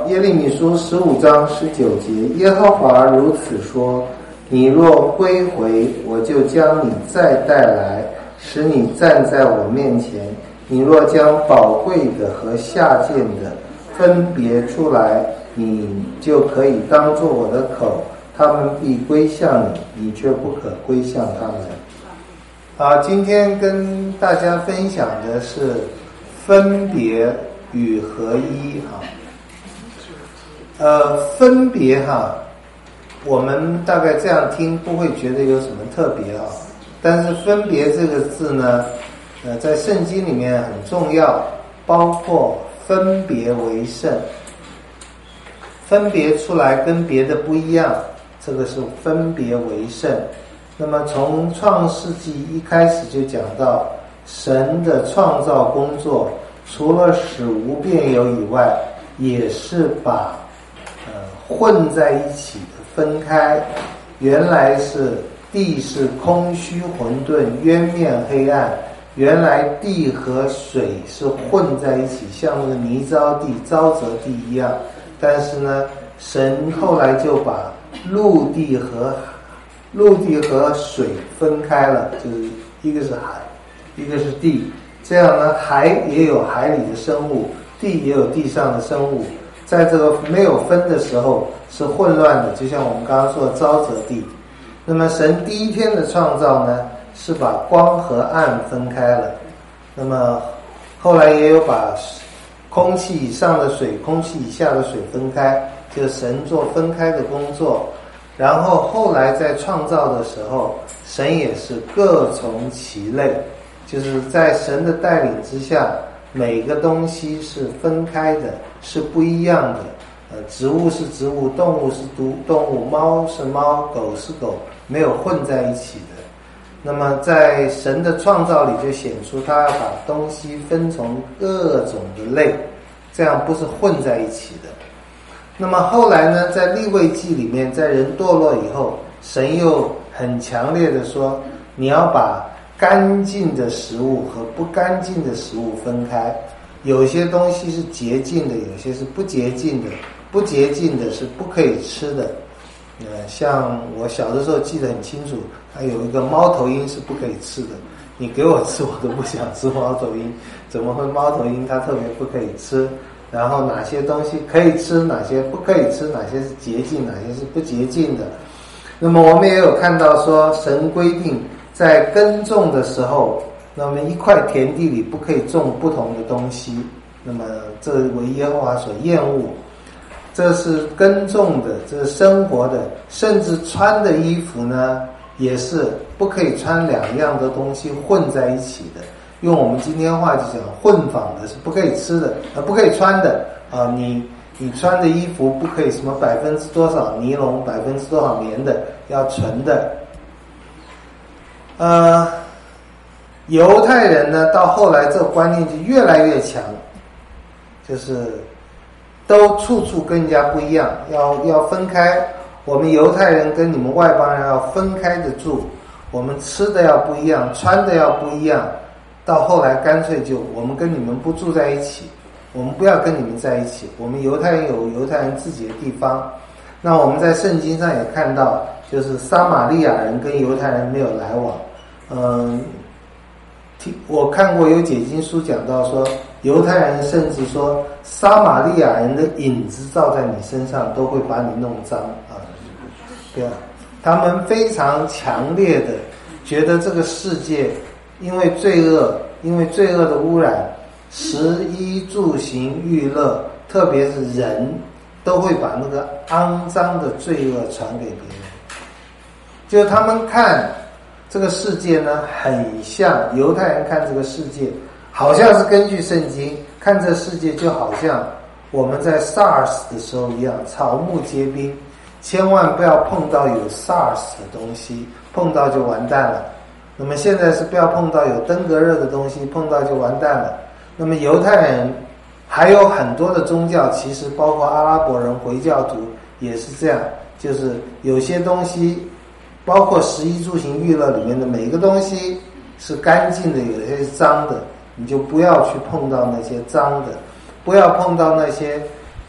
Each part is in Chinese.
耶利米书15章19节，耶和华如此说：你若归回，我就将你再带来，使你站在我面前。你若将宝贵的和下贱的分别出来，你就可以当作我的口，他们必归向你，你却不可归向他们。今天跟大家分享的是分别与合一分别我们大概这样听不会觉得有什么特别但是分别这个字呢，在圣经里面很重要，包括分别为圣，分别出来跟别的不一样，这个是分别为圣。那么从创世纪一开始就讲到神的创造工作，除了使无变有以外，也是把混在一起的分开。原来是地是空虚混沌，渊面黑暗，原来地和水是混在一起，像那个泥沼地沼泽地一样。但是呢，神后来就把陆地和水分开了，就是一个是海，一个是地。这样呢，海也有海里的生物，地也有地上的生物。在这个没有分的时候是混乱的，就像我们刚刚说的沼泽地。那么神第一天的创造呢，是把光和暗分开了。那么后来也有把空气以上的水、空气以下的水分开，就是神做分开的工作。然后后来在创造的时候，神也是各从其类，就是在神的带领之下，每个东西是分开的，是不一样的。植物是植物，动物是动物，猫是猫，狗是狗，没有混在一起的。那么在神的创造里就显出他要把东西分从各种的类，这样不是混在一起的。那么后来呢，在利未记里面，在人堕落以后，神又很强烈的说，你要把干净的食物和不干净的食物分开，有些东西是洁净的，有些是不洁净的，不洁净的是不可以吃的。像我小的时候记得很清楚，还有一个猫头鹰是不可以吃的，你给我吃我都不想吃猫头鹰，怎么会猫头鹰它特别不可以吃？然后哪些东西可以吃，哪些不可以吃，哪些是洁净，哪些是不洁净的。那么我们也有看到说，神规定在耕种的时候，那么一块田地里不可以种不同的东西，那么这为耶和华所厌恶。这是耕种的，这是生活的，甚至穿的衣服呢，也是不可以穿两样的东西混在一起的。用我们今天话就讲，混纺的是不可以吃的，不可以穿的你穿的衣服不可以什么多少尼龙，多少棉的，要纯的。犹太人呢，到后来这个观念就越来越强，就是都处处跟人家不一样，要分开。我们犹太人跟你们外邦人要分开的住，我们吃的要不一样，穿的要不一样。到后来干脆就我们跟你们不住在一起，我们不要跟你们在一起，我们犹太人有犹太人自己的地方。那我们在圣经上也看到，就是撒玛利亚人跟犹太人没有来往。我看过有解经书讲到说，犹太人甚至说撒玛利亚人的影子照在你身上都会把你弄脏对啊，他们非常强烈的觉得这个世界因为罪恶的污染，食衣住行娱乐，特别是人都会把那个肮脏的罪恶传给别人。就他们看这个世界呢，很像犹太人看这个世界，好像是根据圣经看这世界，就好像我们在 SARS 的时候一样，草木皆兵，千万不要碰到有 SARS 的东西，碰到就完蛋了。那么现在是不要碰到有登革热的东西，碰到就完蛋了。那么犹太人还有很多的宗教，其实包括阿拉伯人、回教徒也是这样，就是有些东西包括食衣住行娱乐里面的每一个东西是干净的，有些是脏的，你就不要去碰到那些脏的，不要碰到那些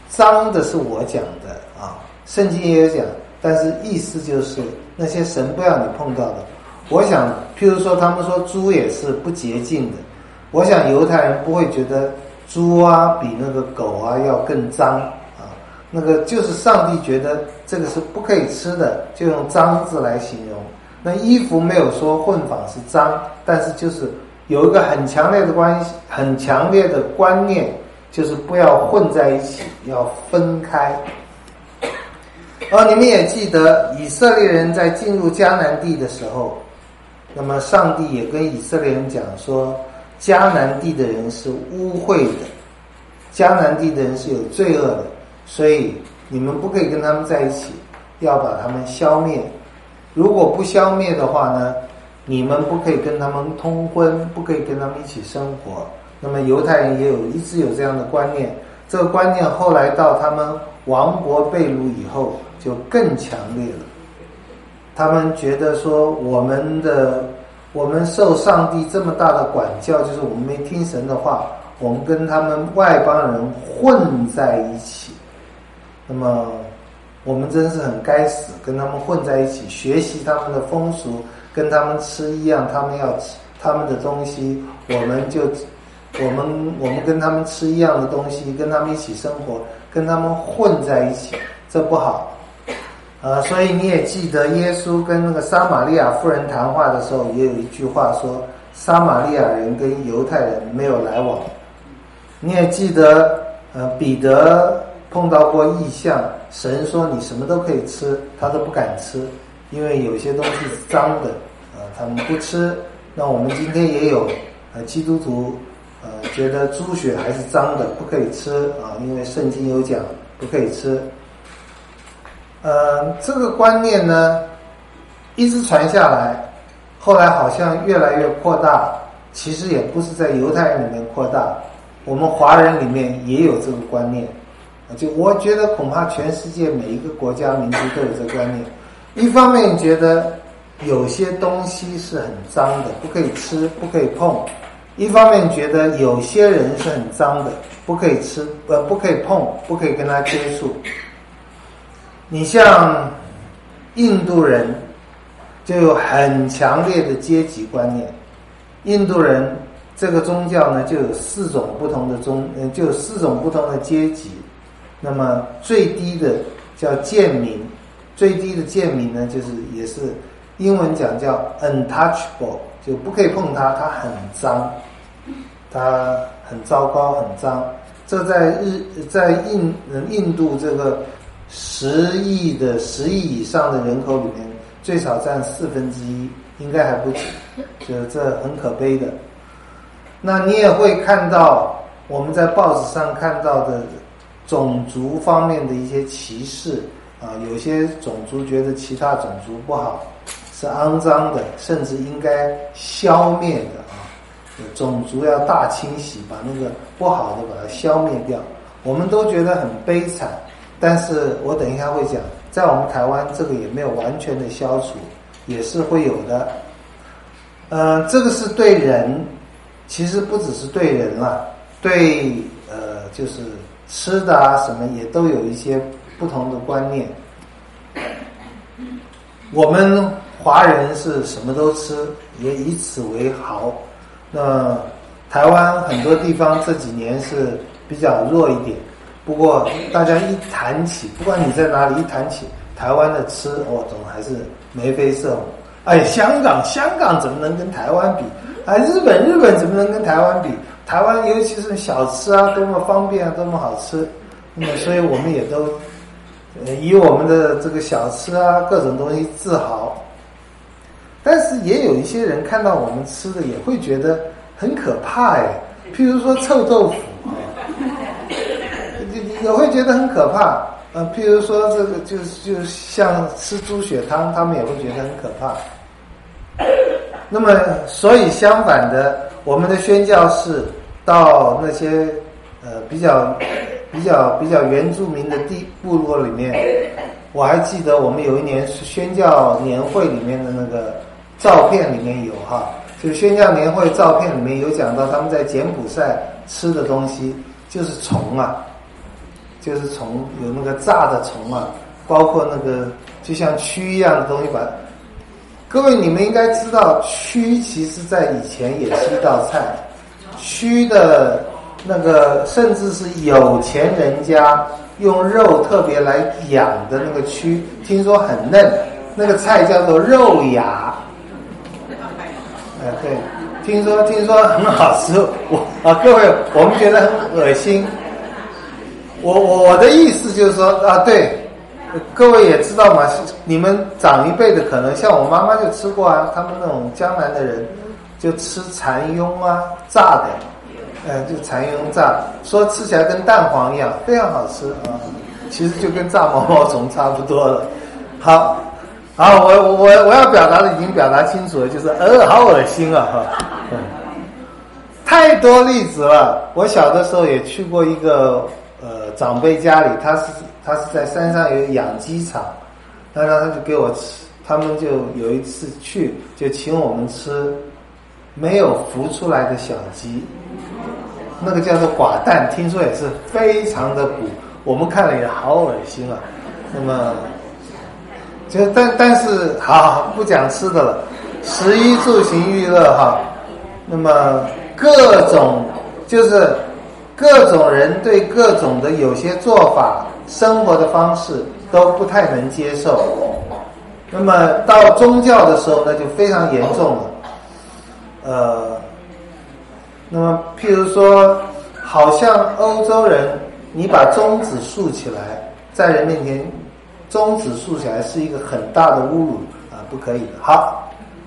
脏的是我讲的啊，圣经也有讲，但是意思就是那些神不要你碰到的。我想譬如说他们说猪也是不洁净的，我想犹太人不会觉得猪啊比那个狗啊要更脏啊，那个就是上帝觉得这个是不可以吃的，就用脏字来形容。那衣服没有说混纺是脏，但是就是有一个很强烈的关系，很强烈的观念，就是不要混在一起，要分开。你们也记得以色列人在进入迦南地的时候，那么上帝也跟以色列人讲说，迦南地的人是污秽的，迦南地的人是有罪恶的，所以你们不可以跟他们在一起，要把他们消灭。如果不消灭的话呢，你们不可以跟他们通婚，不可以跟他们一起生活。那么犹太人也一直有这样的观念，这个观念后来到他们亡国被掳以后就更强烈了。他们觉得说我们受上帝这么大的管教，就是我们没听神的话，我们跟他们外邦人混在一起，那么我们真是很该死，跟他们混在一起，学习他们的风俗，跟他们吃一样，他们要吃他们的东西，我们跟他们吃一样的东西，跟他们一起生活，跟他们混在一起，这不好。所以你也记得耶稣跟那个撒玛利亚妇人谈话的时候，也有一句话说，撒玛利亚人跟犹太人没有来往。你也记得彼得碰到过异象，神说你什么都可以吃，他都不敢吃，因为有些东西是脏的，他们不吃。那我们今天也有基督徒觉得猪血还是脏的，不可以吃啊，因为圣经有讲不可以吃。这个观念呢一直传下来，后来好像越来越扩大，其实也不是在犹太人里面扩大，我们华人里面也有这个观念。就我觉得恐怕全世界每一个国家民族都有这个观念。一方面觉得有些东西是很脏的，不可以吃，不可以碰；一方面觉得有些人是很脏的，不可以吃，不可以碰，不可以跟他接触。你像印度人就有很强烈的阶级观念，印度人这个宗教呢就有四种不同的阶级。那么最低的叫贱民，最低的贱民呢就是也是英文讲叫 untouchable， 就不可以碰它，它很脏，它很糟糕，很脏。这在印度这个10亿以上的人口里面，最少占1/4，应该还不止，就这很可悲的。那你也会看到我们在报纸上看到的种族方面的一些歧视啊，有些种族觉得其他种族不好，是肮脏的，甚至应该消灭的啊。种族要大清洗，把那个不好的把它消灭掉。我们都觉得很悲惨，但是我等一下会讲，在我们台湾这个也没有完全的消除，也是会有的。这个是对人，其实不只是对人啦，对就是吃的啊什么也都有一些不同的观念。我们华人是什么都吃，也以此为豪。那台湾很多地方这几年是比较弱一点，不过大家一谈起，不管你在哪里一谈起台湾的吃，总还是眉飞色舞。香港怎么能跟台湾比？日本怎么能跟台湾比？台湾尤其是小吃啊，多么方便啊，多么好吃。那么所以我们也都以我们的这个小吃啊各种东西自豪。但是也有一些人看到我们吃的也会觉得很可怕譬如说臭豆腐也会觉得很可怕。譬如说这个就像吃猪血汤，他们也会觉得很可怕。那么所以相反的，我们的宣教士到那些比较原住民的部落里面，我还记得我们有一年是宣教年会里面的那个照片里面有就宣教年会照片里面有讲到他们在柬埔寨吃的东西就是虫啊。 就是虫，有那个炸的虫啊，包括那个就像蛆一样的东西把。各位你们应该知道，蛆其实在以前也是一道菜，蛆的那个甚至是有钱人家用肉特别来养的那个蛆，听说很嫩，那个菜叫做肉芽。对，听说很好吃。各位，我们觉得很恶心。我的意思就是说对，各位也知道嘛，你们长一辈的可能像我妈妈就吃过啊，他们那种江南的人就吃蚕蛹啊，炸的，就蚕蛹炸，说吃起来跟蛋黄一样，非常好吃啊。其实就跟炸毛毛虫差不多了。好，我要表达的已经表达清楚了，就是好恶心啊哈。太多例子了。我小的时候也去过一个长辈家里，他是在山上有养鸡场，然后他就给我吃，他们就有一次去就请我们吃没有孵出来的小鸡，那个叫做寡蛋，听说也是非常的补，我们看了也好恶心啊。那么就但是好不讲吃的了，食衣住行娱乐哈。那么各种人对各种的有些做法、生活的方式都不太能接受。那么到宗教的时候呢，就非常严重了。那么譬如说，好像欧洲人，你把中指竖起来，在人面前，中指竖起来是一个很大的侮辱啊，不可以的。好，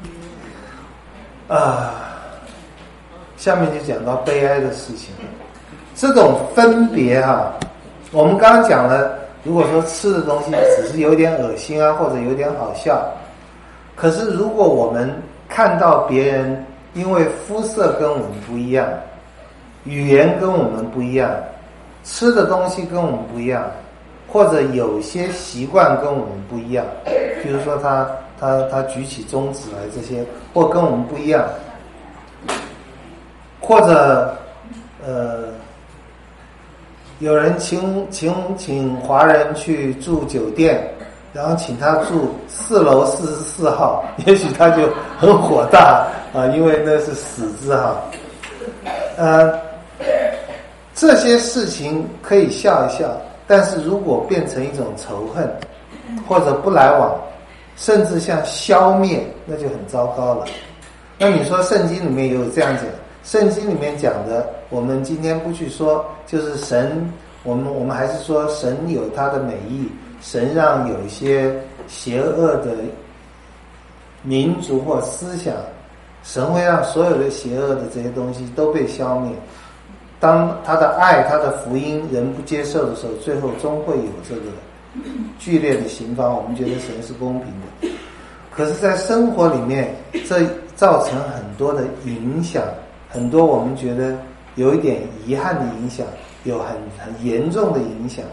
下面就讲到悲哀的事情。这种分别我们刚刚讲了，如果说吃的东西只是有点恶心啊，或者有点好笑，可是如果我们看到别人因为肤色跟我们不一样，语言跟我们不一样，吃的东西跟我们不一样，或者有些习惯跟我们不一样，比如说他举起中指来这些，或跟我们不一样，或者有人请华人去住酒店，然后请他住4楼44号，也许他就很火大因为那是死字这些事情可以笑一笑，但是如果变成一种仇恨，或者不来往，甚至像消灭，那就很糟糕了。那你说圣经里面也有这样子，圣经里面讲的，我们今天不去说，就是神，我们还是说神有他的美意，神让有一些邪恶的民族或思想，神会让所有的邪恶的这些东西都被消灭。当他的爱，他的福音人不接受的时候，最后终会有这个剧烈的刑罚。我们觉得神是公平的，可是在生活里面，这造成很多的影响，很多我们觉得有一点遗憾的影响，有很严重的影响。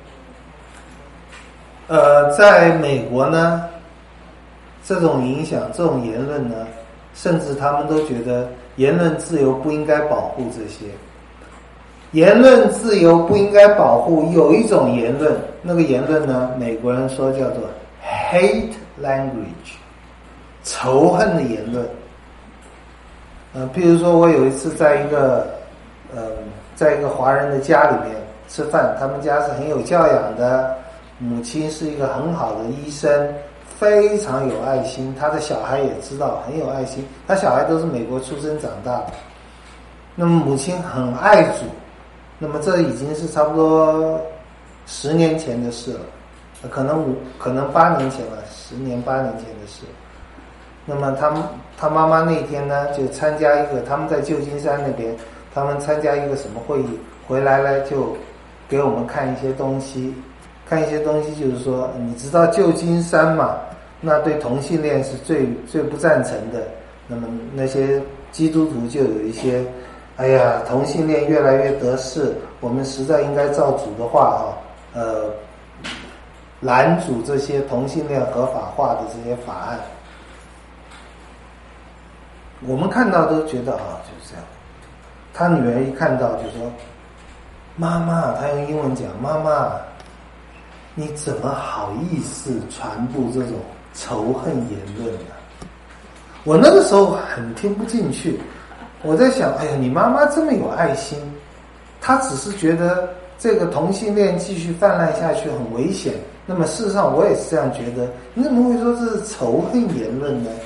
在美国呢，这种影响，这种言论呢，甚至他们都觉得言论自由不应该保护这些。言论自由不应该保护，有一种言论，那个言论呢，美国人说叫做 hate language， 仇恨的言论。譬如说我有一次在一个华人的家里面吃饭，他们家是很有教养的，母亲是一个很好的医生，非常有爱心，他的小孩也知道很有爱心，他小孩都是美国出生长大的。那么母亲很爱主，那么这已经是差不多10年前的事了，可能8年前了，10年8年前的事。那么他妈妈那天呢，就参加一个，他们在旧金山那边，他们参加一个什么会议，回来呢就给我们看一些东西，就是说，你知道旧金山嘛？那对同性恋是最不赞成的。那么那些基督徒就有一些，哎呀，同性恋越来越得势，我们实在应该照主的话拦阻这些同性恋合法化的这些法案。我们看到都觉得就是这样。他女儿一看到就说， 妈妈，他用英文讲，妈妈，你怎么好意思传播这种仇恨言论呢？我那个时候很听不进去，我在想，哎呀，你妈妈这么有爱心，她只是觉得这个同性恋继续泛滥下去很危险。那么事实上我也是这样觉得，你怎么会说这是仇恨言论呢？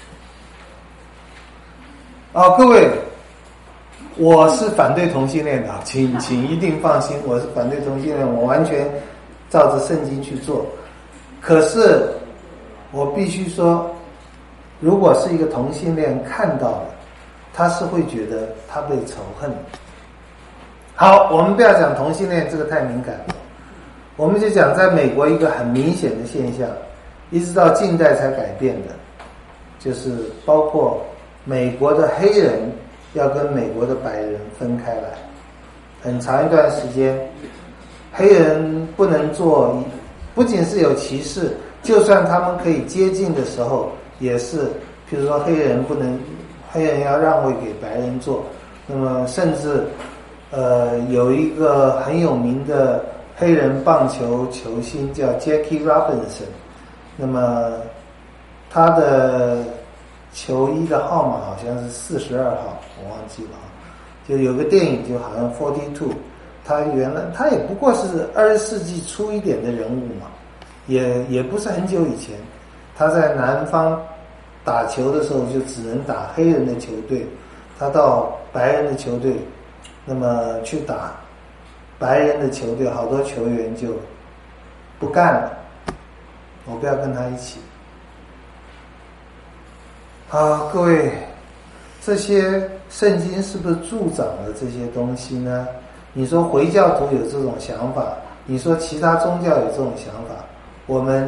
各位，我是反对同性恋的，请一定放心，我是反对同性恋，我完全照着圣经去做。可是我必须说，如果是一个同性恋看到了，他是会觉得他被仇恨。好，我们不要讲同性恋，这个太敏感了，我们就讲在美国一个很明显的现象，一直到近代才改变的，就是包括美国的黑人要跟美国的白人分开来，很长一段时间黑人不能做，不仅是有歧视，就算他们可以接近的时候也是，譬如说黑人要让位给白人做，那么甚至有一个很有名的黑人棒球球星叫 Jackie Robinson， 那么他的球衣的号码好像是42号，我忘记了，就有个电影就好像42，他也不过是20世纪初一点的人物嘛，也不是很久以前，他在南方打球的时候就只能打黑人的球队，他到白人的球队，那么去打白人的球队，好多球员就不干了，我不要跟他一起。好，各位，这些圣经是不是助长了这些东西呢？你说回教徒有这种想法，你说其他宗教有这种想法，我们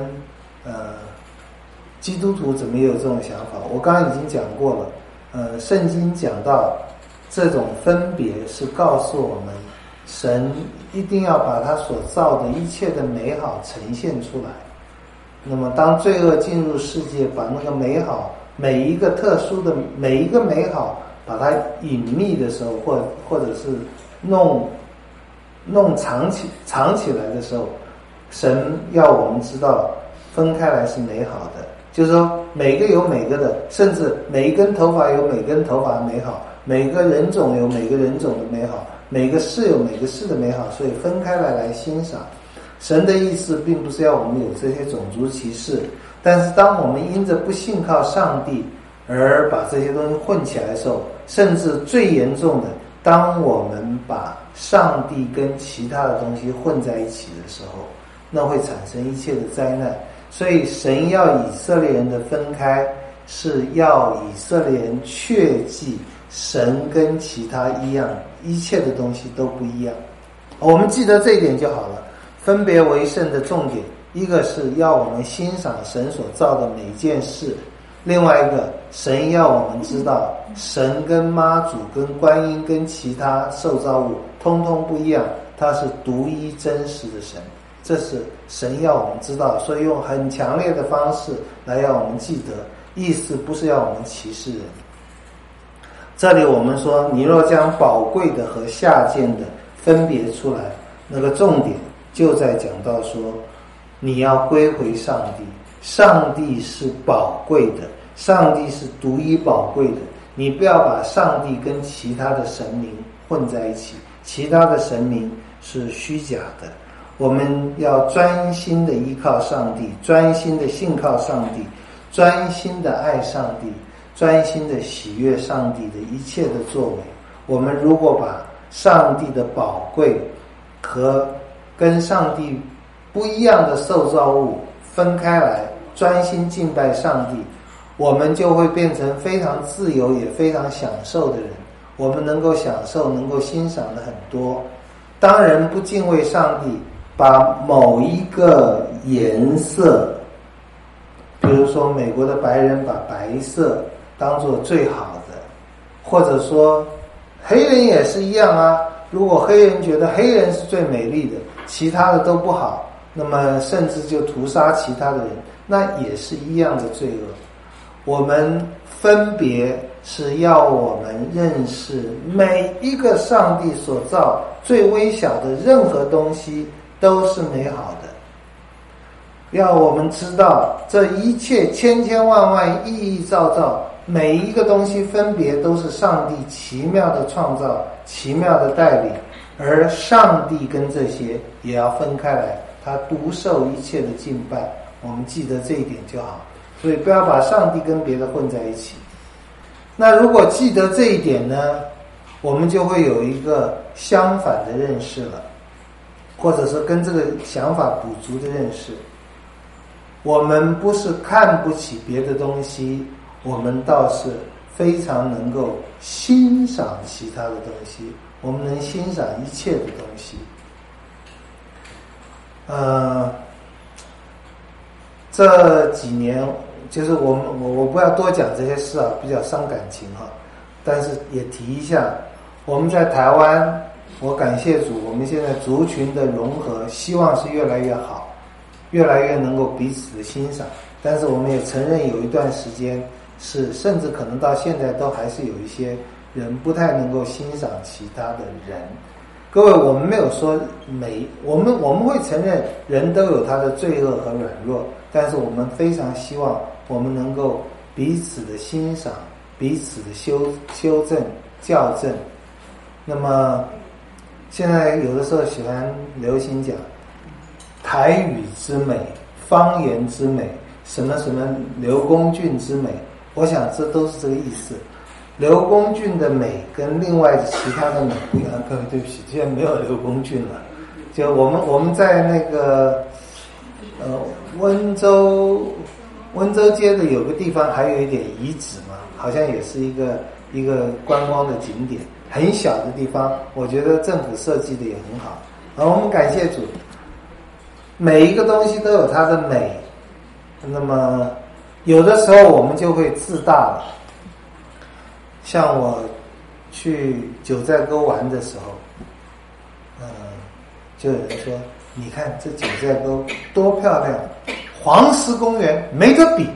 基督徒怎么也有这种想法？我刚刚已经讲过了，圣经讲到这种分别是告诉我们，神一定要把他所造的一切的美好呈现出来。那么当罪恶进入世界，把那个美好，每一个特殊的每一个美好把它隐秘的时候，或者是弄藏起来的时候，神要我们知道分开来是美好的，就是说每个有每个的，甚至每一根头发有每根头发的美好，每个人种有每个人种的美好，每个事有每个事的美好，所以分开来欣赏。神的意思并不是要我们有这些种族歧视，但是当我们因着不信靠上帝而把这些东西混起来的时候，甚至最严重的，当我们把上帝跟其他的东西混在一起的时候，那会产生一切的灾难。所以神要以色列人的分开，是要以色列人确记神跟其他一样，一切的东西都不一样。我们记得这一点就好了。分别为圣的重点，一个是要我们欣赏神所造的每件事，另外一个神要我们知道神跟妈祖跟观音跟其他受造物通通不一样，他是独一真实的神，这是神要我们知道，所以用很强烈的方式来让我们记得，意思不是要我们歧视人。这里我们说，你若将宝贵的和下贱的分别出来，那个重点就在讲到说，你要归回上帝，上帝是宝贵的，上帝是独一宝贵的，你不要把上帝跟其他的神明混在一起，其他的神明是虚假的。我们要专心的依靠上帝，专心的信靠上帝，专心的爱上帝，专心的喜悦上帝的一切的作为。我们如果把上帝的宝贵和跟上帝不一样的受造物分开来，专心敬拜上帝，我们就会变成非常自由也非常享受的人。我们能够享受能够欣赏的很多。当人不敬畏上帝，把某一个颜色，比如说美国的白人把白色当作最好的，或者说黑人也是一样啊，如果黑人觉得黑人是最美丽的，其他的都不好，那么甚至就屠杀其他的人，那也是一样的罪恶。我们分别是要我们认识每一个上帝所造最微小的任何东西都是美好的。要我们知道，这一切千千万万亿亿兆兆，每一个东西分别都是上帝奇妙的创造，奇妙的带领，而上帝跟这些也要分开来，他独受一切的敬拜。我们记得这一点就好，所以不要把上帝跟别的混在一起。那如果记得这一点呢，我们就会有一个相反的认识了，或者是跟这个想法补足的认识。我们不是看不起别的东西，我们倒是非常能够欣赏其他的东西，我们能欣赏一切的东西。这几年就是我不要多讲这些事啊，比较伤感情哈，但是也提一下，我们在台湾，我感谢主，我们现在族群的融合，希望是越来越好，越来越能够彼此的欣赏。但是我们也承认有一段时间是，甚至可能到现在都还是有一些人不太能够欣赏其他的人。各位，我们没有说我们会承认人都有他的罪恶和软弱，但是我们非常希望我们能够彼此的欣赏，彼此的修正校正。那么现在有的时候喜欢流行讲台语之美，方言之美，什么什么刘公俊之美，我想这都是这个意思。刘公俊的美跟另外其他的美不一样。各位对不起，现在没有刘公俊了。就我们在那个温州街的有个地方还有一点遗址嘛，好像也是一个观光的景点，很小的地方，我觉得政府设计的也很好。我们感谢主，每一个东西都有它的美。那么有的时候我们就会自大了。像我去九寨沟玩的时候，就有人说，你看这九寨沟多漂亮，黄石公园没得比。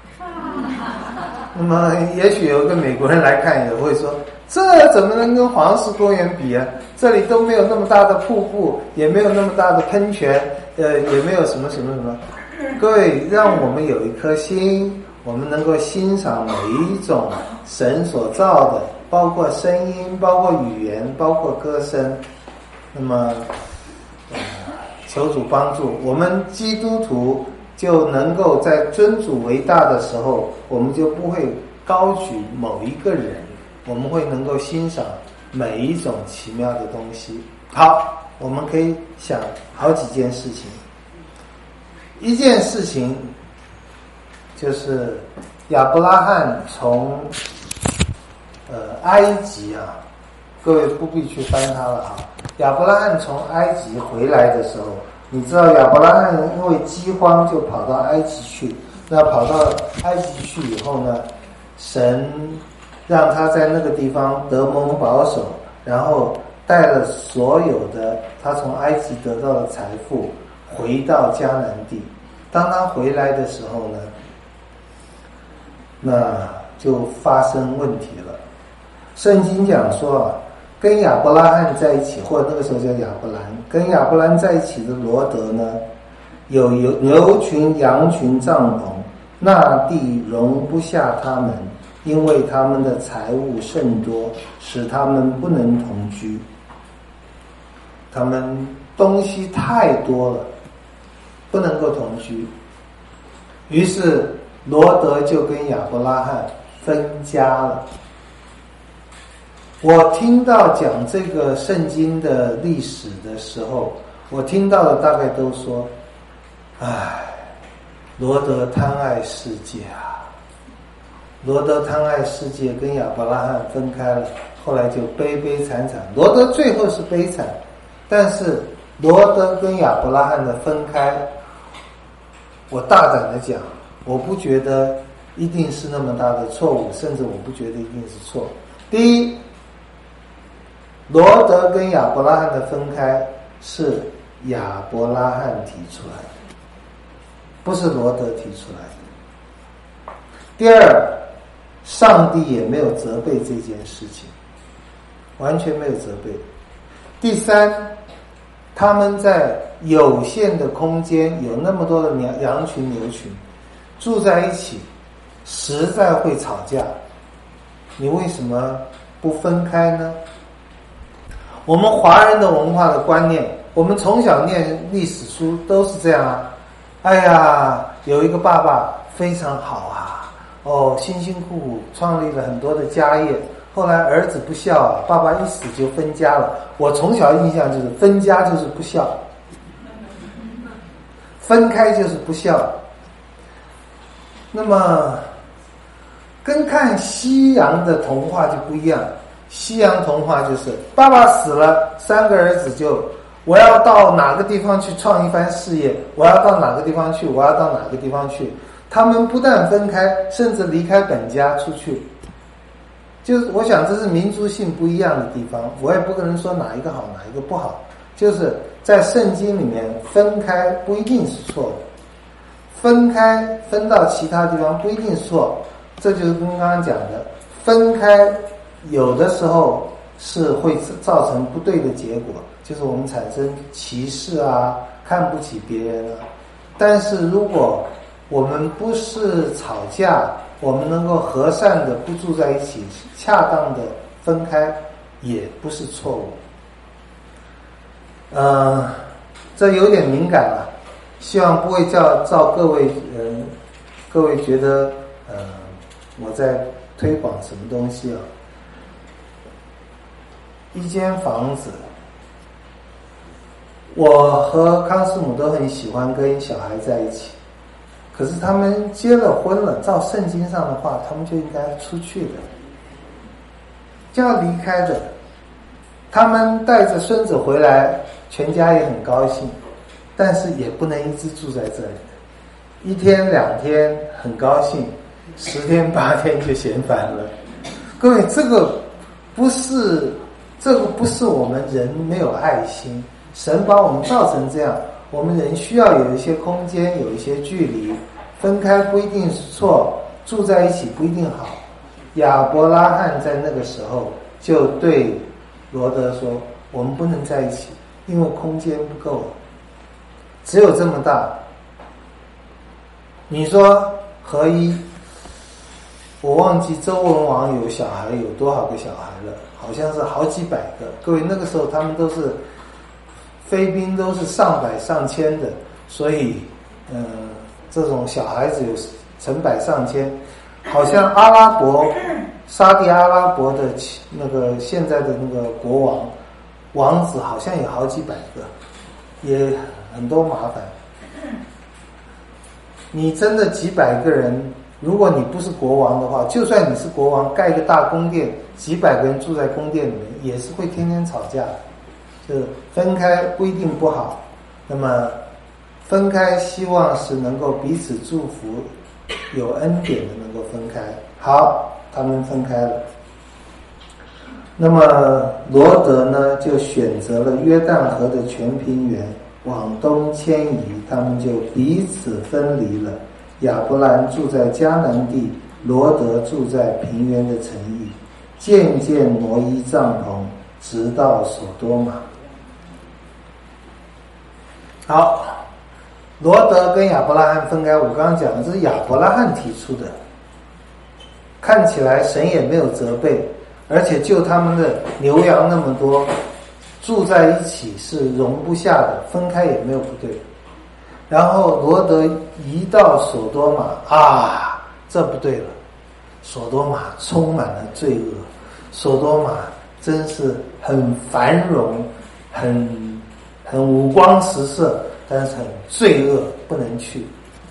那么也许有一个美国人来看也会说，这怎么能跟黄石公园比啊？这里都没有那么大的瀑布，也没有那么大的喷泉，也没有什么什么什么。各位，让我们有一颗心，我们能够欣赏每一种神所造的，包括声音，包括语言，包括歌声。那么求主帮助我们基督徒，就能够在尊主为大的时候，我们就不会高举某一个人，我们会能够欣赏每一种奇妙的东西。好，我们可以想好几件事情。一件事情就是亚伯拉罕从埃及啊，各位不必去翻它了啊。亚伯拉罕从埃及回来的时候，你知道亚伯拉罕因为饥荒就跑到埃及去，那跑到埃及去以后呢，神让他在那个地方得蒙保守，然后带了所有的他从埃及得到的财富回到迦南地。当他回来的时候呢，那就发生问题了。圣经讲说啊，跟亚伯拉罕在一起，或者那个时候叫亚伯兰，跟亚伯兰在一起的罗德呢，有牛群、羊群、帐篷，那地容不下他们，因为他们的财物甚多，使他们不能同居。他们东西太多了，不能够同居。于是罗德就跟亚伯拉罕分家了。我听到讲这个圣经的历史的时候，我听到的大概都说，罗德贪爱世界啊，罗德贪爱世界，跟亚伯拉罕分开了，后来就悲悲惨惨。罗德最后是悲惨，但是罗德跟亚伯拉罕的分开，我大胆的讲，我不觉得一定是那么大的错误，甚至我不觉得一定是错。第一，罗德跟亚伯拉罕的分开是亚伯拉罕提出来的，不是罗德提出来的。第二，上帝也没有责备这件事情，完全没有责备。 第三，他们在有限的空间，有那么多的羊群牛群住在一起，实在会吵架。你为什么不分开呢？我们华人的文化的观念，我们从小念历史书都是这样啊。哎呀，有一个爸爸非常好啊，辛辛苦苦创立了很多的家业，后来儿子不孝啊，爸爸一死就分家了。我从小印象就是分家就是不孝，分开就是不孝。那么跟看西洋的童话就不一样，西洋童话就是爸爸死了，3个儿子就我要到哪个地方去创一番事业，我要到哪个地方去，我要到哪个地方去。他们不但分开，甚至离开本家出去。就是我想这是民族性不一样的地方，我也不可能说哪一个好哪一个不好，就是在圣经里面分开不一定是错的，分开分到其他地方不一定是错，这就是跟刚刚讲的分开有的时候是会造成不对的结果，就是我们产生歧视啊，看不起别人啊。但是如果我们不是吵架，我们能够和善的不住在一起，恰当的分开，也不是错误。这有点敏感了，希望不会照各位觉得我在推广什么东西啊。一间房子，我和康师母都很喜欢跟小孩在一起，可是他们结了婚了，照圣经上的话，他们就应该出去的，就要离开的。他们带着孙子回来，全家也很高兴，但是也不能一直住在这里，1天2天很高兴，10天8天就嫌烦了。各位，这个不是我们人没有爱心，神把我们造成这样，我们人需要有一些空间，有一些距离，分开不一定是错，住在一起不一定好。亚伯拉罕在那个时候就对罗德说，我们不能在一起，因为空间不够，只有这么大。你说合一，我忘记周文王有小孩有多少个小孩了，好像是好几百个。各位，那个时候他们都是妃嫔，都是上百上千的，所以这种小孩子有成百上千。好像沙地阿拉伯的那个现在的那个国王子好像有好几百个，也很多麻烦。你真的几百个人，如果你不是国王的话，就算你是国王，盖一个大宫殿，几百个人住在宫殿里面，也是会天天吵架的。就是分开不一定不好，那么分开希望是能够彼此祝福，有恩典的能够分开。好，他们分开了。那么罗德呢，就选择了约旦河的全平原往东迁移，他们就彼此分离了。亚伯兰住在迦南地，罗德住在平原的城邑，渐渐挪移帐篷，直到所多玛。好，罗德跟亚伯拉罕分开，我刚刚讲的这是亚伯拉罕提出的，看起来神也没有责备，而且就他们的牛羊那么多，住在一起是容不下的，分开也没有不对。然后罗德移到所多玛这不对了，所多玛充满了罪恶，所多玛真是很繁荣，很五光十色，但是很罪恶，不能去。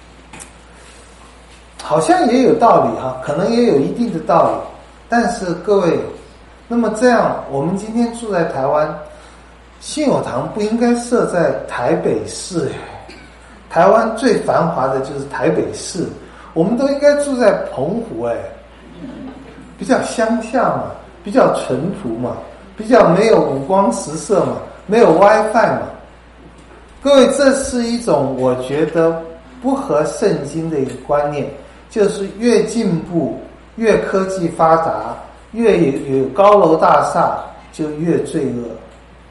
好像也有道理哈，可能也有一定的道理。但是各位，那么这样，我们今天住在台湾，信友堂不应该设在台北市。台湾最繁华的就是台北市，我们都应该住在澎湖比较乡下嘛，比较淳朴嘛，比较没有五光十色嘛，没有 WiFi 嘛。各位，这是一种我觉得不合圣经的一个观念，就是越进步，越科技发达，越有高楼大厦，就越罪恶。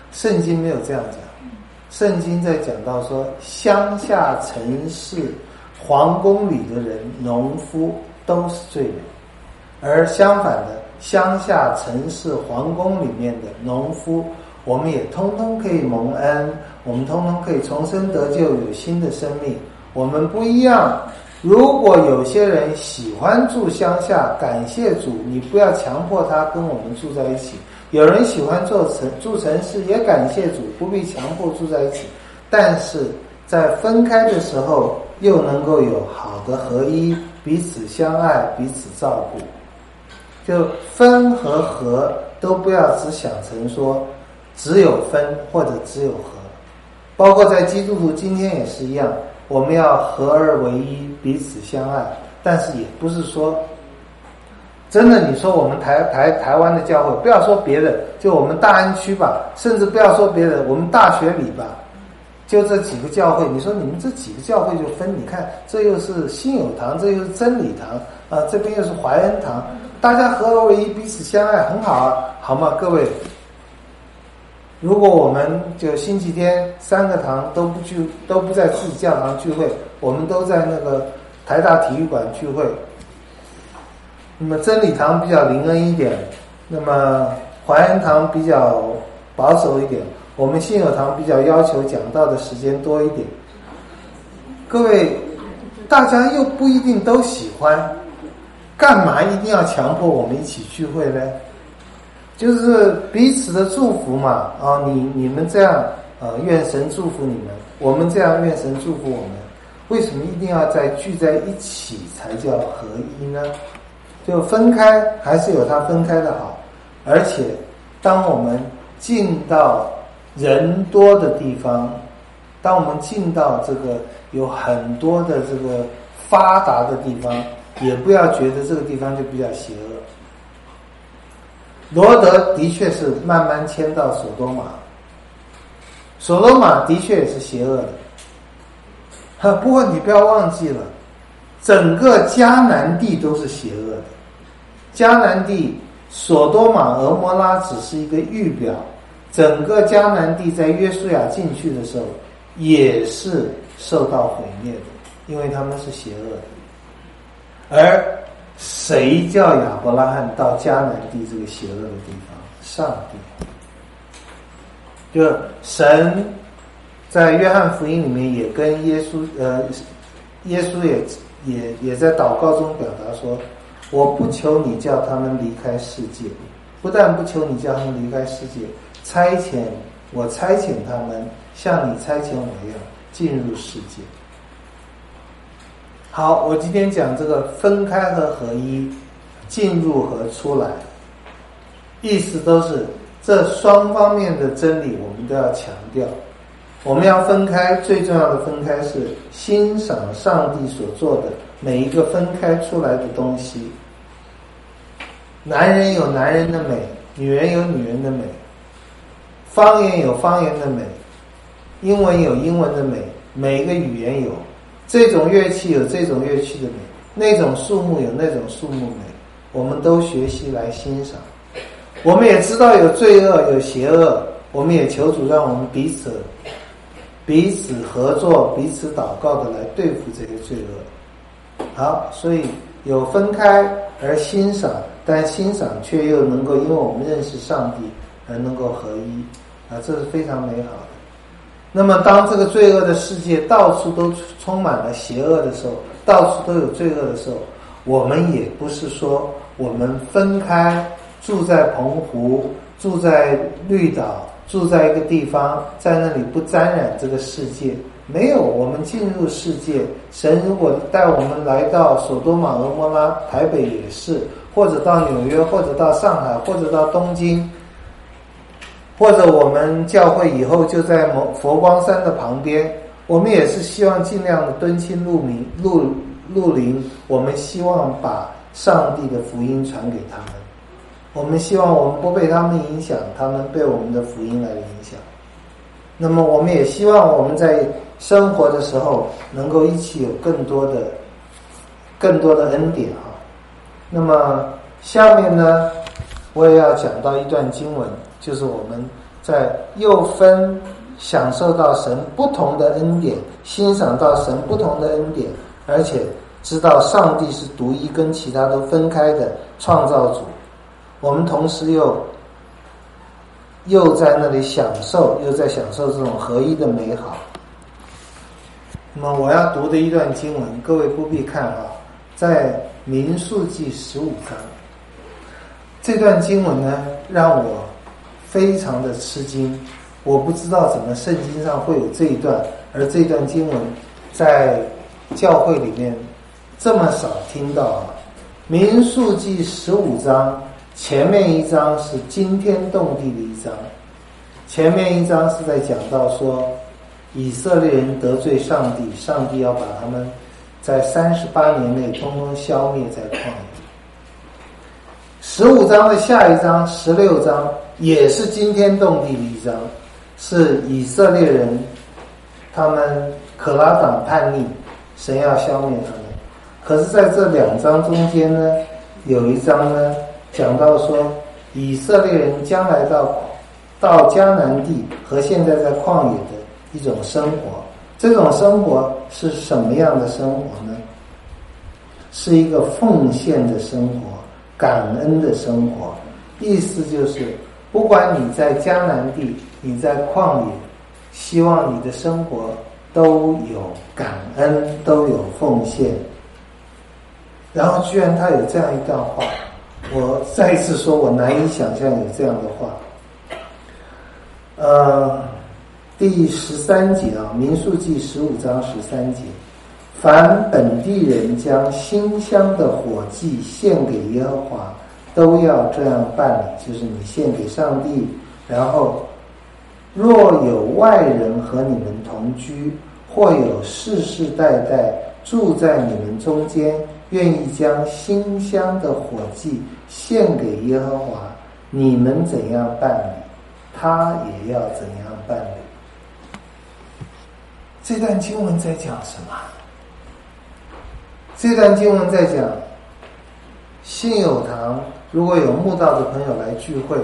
圣经没有这样讲，圣经在讲到说，乡下城市皇宫里的人，农夫都是罪人，而相反的，乡下城市皇宫里面的农夫，我们也通通可以蒙恩，我们通通可以重生得救，有新的生命。我们不一样。如果有些人喜欢住乡下，感谢主，你不要强迫他跟我们住在一起。有人喜欢住城市，也感谢主，不必强迫住在一起。但是在分开的时候，又能够有好的合一，彼此相爱，彼此照顾。就分和合都不要只想成说只有分或者只有合，包括在基督徒今天也是一样，我们要合而为一，彼此相爱。但是也不是说真的，你说我们台湾的教会，不要说别的，就我们大安区吧，甚至不要说别的，我们大学里吧，就这几个教会，你说你们这几个教会就分，你看这又是新友堂，这又是真理堂这边又是怀恩堂，大家合而为一，彼此相爱，很好啊，好吗？各位，如果我们就星期天3个堂都不在自己教堂聚会，我们都在那个台大体育馆聚会，那么真理堂比较灵恩一点，那么怀恩堂比较保守一点，我们信友堂比较要求讲道的时间多一点。各位，大家又不一定都喜欢，干嘛一定要强迫我们一起聚会呢？就是彼此的祝福嘛，你们这样愿神祝福你们，我们这样愿神祝福我们。为什么一定要聚在一起才叫合一呢？就分开还是有它分开的好，而且当我们进到人多的地方，当我们进到这个有很多的这个发达的地方，也不要觉得这个地方就比较邪恶。罗德的确是慢慢迁到索多玛，索多玛的确也是邪恶的，不过你不要忘记了，整个迦南地都是邪恶的。迦南地索多玛俄摩拉只是一个预表，整个迦南地在约书亚进去的时候也是受到毁灭的，因为他们是邪恶的。而谁叫亚伯拉罕到迦南地这个邪恶的地方？上帝。就神在约翰福音里面也跟耶稣也在祷告中表达说，我不求你叫他们离开世界，不但不求你叫他们离开世界，我差遣他们像你差遣我一样进入世界。好，我今天讲这个分开和合一，进入和出来，意思都是这双方面的真理我们都要强调。我们要分开，最重要的分开是欣赏上帝所做的每一个分开出来的东西。男人有男人的美，女人有女人的美，方言有方言的美，英文有英文的美，每一个语言有，这种乐器有这种乐器的美，那种树木有那种树木美，我们都学习来欣赏。我们也知道有罪恶有邪恶，我们也求主让我们彼此合作，彼此祷告的来对付这些罪恶。好，所以有分开而欣赏，但欣赏却又能够因为我们认识上帝而能够合一这是非常美好的。那么当这个罪恶的世界到处都充满了邪恶的时候，到处都有罪恶的时候，我们也不是说我们分开住在澎湖，住在绿岛，住在一个地方，在那里不沾染这个世界。没有，我们进入世界，神如果带我们来到索多玛俄摩拉，台北也是，或者到纽约，或者到上海，或者到东京，或者我们教会以后就在佛光山的旁边，我们也是希望尽量的敦亲睦邻，我们希望把上帝的福音传给他们，我们希望我们不被他们影响，他们被我们的福音来影响。那么我们也希望我们在生活的时候能够一起有更多的恩典那么下面呢，我也要讲到一段经文，就是我们又分享受到神不同的恩典，欣赏到神不同的恩典，而且知道上帝是独一，跟其他都分开的创造主。我们同时又在那里享受，又在享受这种合一的美好。那么我要读的一段经文，各位不必看啊，在民数记15章。这段经文呢，让我非常的吃惊。我不知道怎么圣经上会有这一段，而这段经文在教会里面这么少听到啊。民数记15章前面一章是惊天动地的一章，前面一章是在讲到说以色列人得罪上帝，上帝要把他们在38年内通通消灭在旷野。15章的下一章16章也是惊天动地的一章，是以色列人他们可拉党叛逆，神要消灭他们。可是在这2章中间呢，有一章呢讲到说以色列人将来到迦南地和现在在旷野的一种生活。这种生活是什么样的生活呢？是一个奉献的生活，感恩的生活。意思就是不管你在迦南地，你在旷野，希望你的生活都有感恩，都有奉献。然后居然他有这样一段话，我再一次说我难以想象有这样的话。第13节啊，民数记15章13节，凡本地人将馨香的火祭献给耶和华，都要这样办理，就是你献给上帝。然后若有外人和你们同居，或有世世代代住在你们中间，愿意将馨香的火祭献给耶和华，你们怎样办理，他也要怎样办理。这段经文在讲什么？这段经文在讲信友堂如果有慕道的朋友来聚会，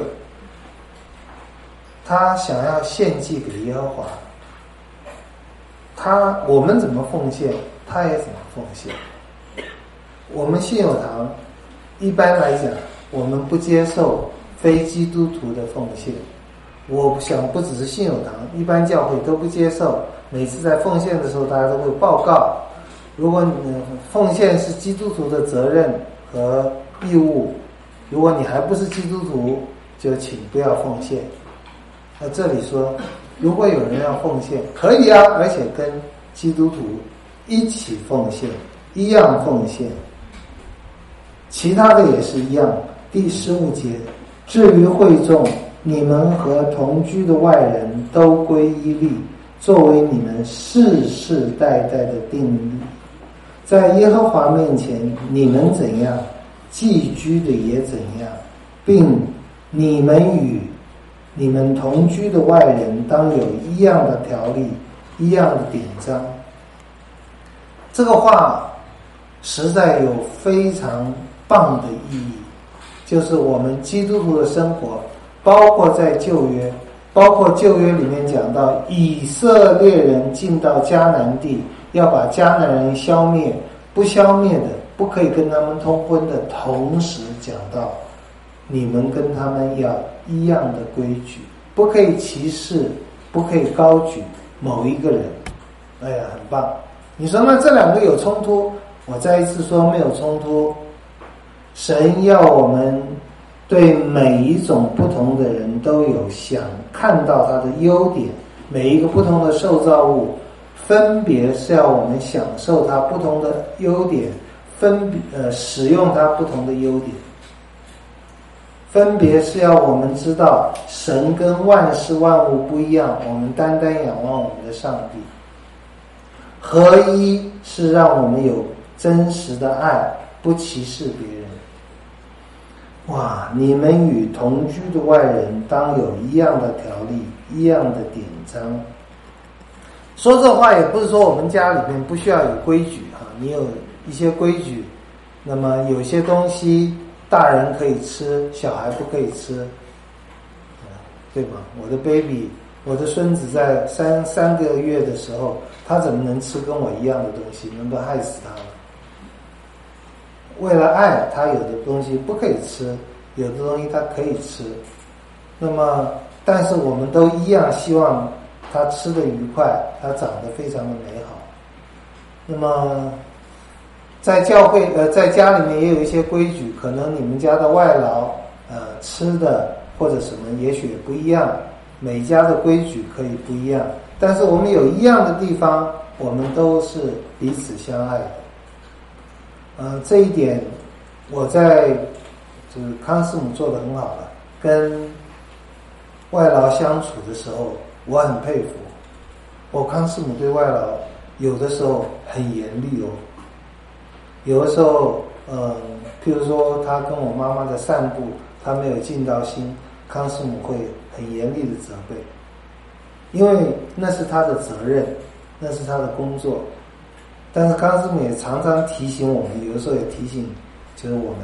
他想要献祭给耶和华，我们怎么奉献，他也怎么奉献。我们信友堂一般来讲，我们不接受非基督徒的奉献。我想不只是信友堂，一般教会都不接受。每次在奉献的时候，大家都会报告，如果奉献是基督徒的责任和义务，如果你还不是基督徒，就请不要奉献。那这里说，如果有人要奉献，可以啊，而且跟基督徒一起奉献，一样奉献。其他的也是一样。第15节，至于会众，你们和同居的外人都归一例，作为你们世世代代的定例。在耶和华面前，你们怎样，寄居的也怎样，并你们与你们同居的外人当有一样的条例，一样的典章。这个话实在有非常棒的意义，就是我们基督徒的生活，包括在旧约，包括旧约里面讲到以色列人进到迦南地，要把迦南人消灭，不消灭的，不可以跟他们通婚的，同时讲到你们跟他们要一样的规矩，不可以歧视，不可以高举某一个人。哎呀，很棒。你说那这两个有冲突？我再一次说没有冲突。神要我们对每一种不同的人都有想看到他的优点，每一个不同的受造物分别是要我们享受他不同的优点，使用他不同的优点，分别是要我们知道神跟万事万物不一样，我们单单仰望我们的上帝。合一是让我们有真实的爱，不歧视别人。哇，你们与同居的外人当有一样的条例，一样的典章。说这话也不是说我们家里面不需要有规矩啊，你有一些规矩，那么有些东西大人可以吃，小孩不可以吃。 对吗？我的 baby， 我的孙子在三个月的时候，他怎么能吃跟我一样的东西？能不害死他了？为了爱，他有的东西不可以吃，有的东西他可以吃。那么，但是我们都一样希望他吃得愉快，他长得非常的美好。那么，在教会在家里面也有一些规矩，可能你们家的外劳吃的或者什么也许也不一样，每家的规矩可以不一样，但是我们有一样的地方，我们都是彼此相爱的。这一点我在就是康师母做得很好了，跟外劳相处的时候，我很佩服。康师母对外劳有的时候很严厉哦，有的时候譬如说他跟我妈妈的散步，他没有尽到心，康师母会很严厉的责备，因为那是他的责任，那是他的工作。但是康师母也常常提醒我们，有的时候也提醒就是我们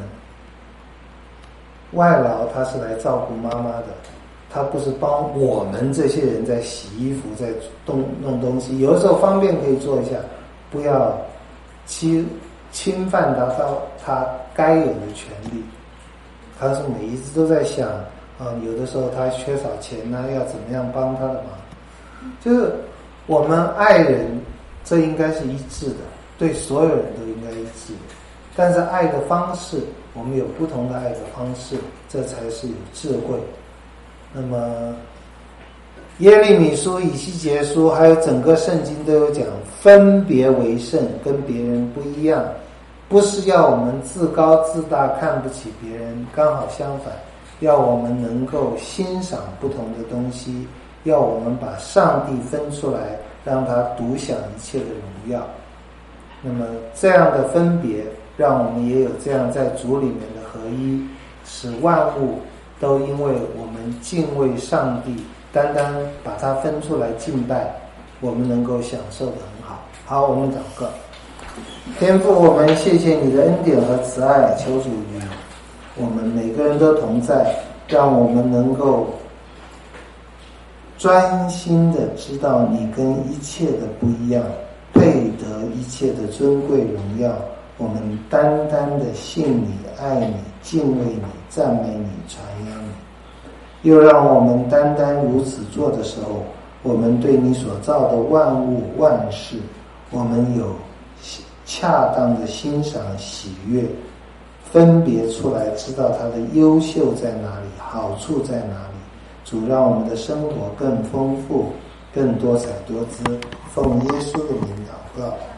外劳他是来照顾妈妈的，他不是帮我们这些人在洗衣服在弄东西，有的时候方便可以做一下，不要侵犯到他该有的权利。康师母一直都在想有的时候他缺少钱呢，要怎么样帮他的忙。就是我们爱人这应该是一致的，对所有人都应该一致的，但是爱的方式我们有不同的爱的方式，这才是有智慧。那么耶利米书、以西结书还有整个圣经都有讲分别为圣，跟别人不一样，不是要我们自高自大看不起别人，刚好相反，要我们能够欣赏不同的东西，要我们把上帝分出来，让他独享一切的荣耀。那么这样的分别，让我们也有这样在主里面的合一，使万物都因为我们敬畏上帝，单单把它分出来敬拜，我们能够享受得很好。好，我们祷告。天父，我们谢谢你的恩典和慈爱，求主与我们每个人都同在，让我们能够专心的知道你跟一切的不一样，配得一切的尊贵荣耀。我们单单的信你、爱你、敬畏你、赞美你、传扬你。又让我们单单如此做的时候，我们对你所造的万物万事，我们有恰当的欣赏喜悦，分别出来，知道它的优秀在哪里，好处在哪里。主，让我们的生活更丰富，更多彩多姿。奉耶稣的名祷告。